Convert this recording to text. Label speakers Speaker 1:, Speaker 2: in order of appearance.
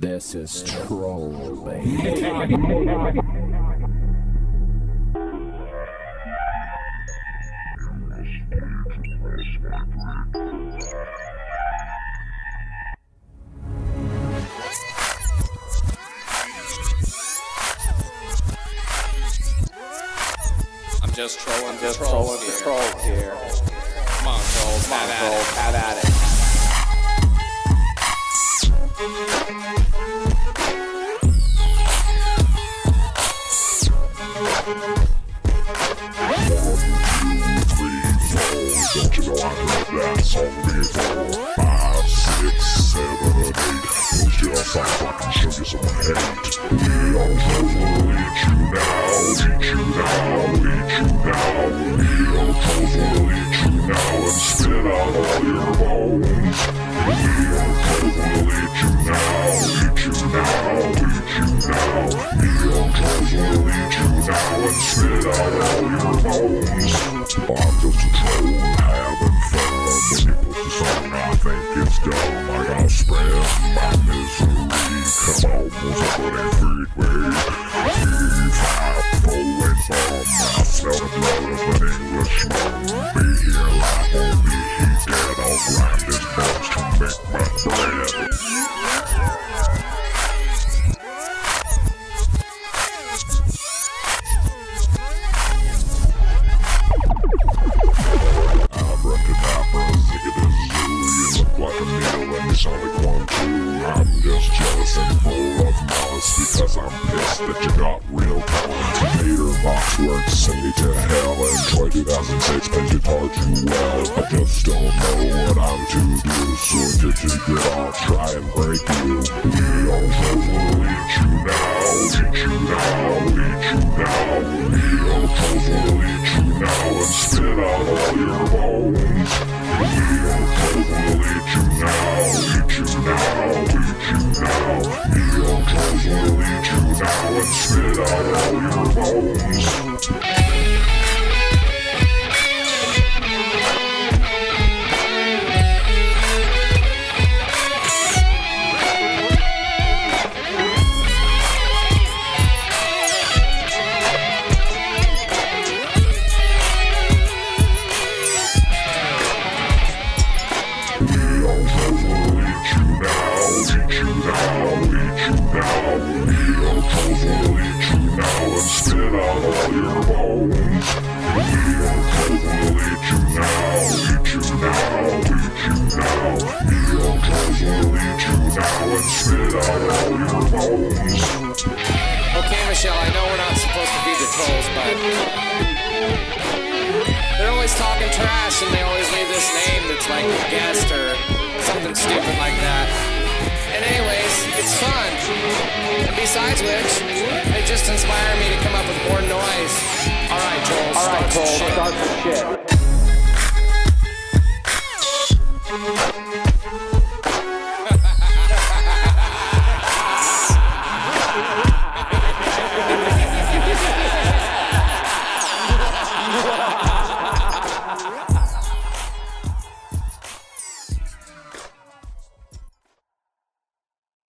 Speaker 1: This is Troll, baby.
Speaker 2: I'm just trolling the trolls here. Come on, trolls, have at it.
Speaker 3: Don't you know I heard that song before? 5, 6, 7, 8. Push it outside so I can show you some hate. We all trolls will eat you now, eat you now, eat you now. We all trolls will eat you now and spit out all your bones. We all trolls will eat you now, eat you now, eat you now. We all trolls will eat you now and spit out all your bones. I'm just a troll having fun. When you put this on, I think it's dumb. I gotta spread my misery. Come on, what's up with that freeway? P5 rolling bomb. I smell the blood of an Englishman. Be here like won't be he dead. I'll grind this bones to make my bread. I'm just jealous and full of malice because I'm pissed that you got real talent. Hater box work, send me to hell. Enjoy 2006, paid guitar too well. I just don't know what I'm to do, so to take it, I'll try and break you. We all trolls will eat you now, eat you now, eat you now. We all trolls will eat you now and spit out all your bones. We all trolls will eat you now, eat you now, eat you now. We all trolls will eat you now and spit out all your bones. Spit out all your bones. We all trolls will eat you now, eat you now, eat you now. We all trolls will eat you now and spit out all your bones.
Speaker 2: Okay, Michelle, I know we're not supposed to feed the trolls, but they're always talking trash and they always leave this name that's like a guest or something stupid like that. And anyways, it's fun. And besides which, they just inspire me to come up with more noise. Alright, trolls, start some shit.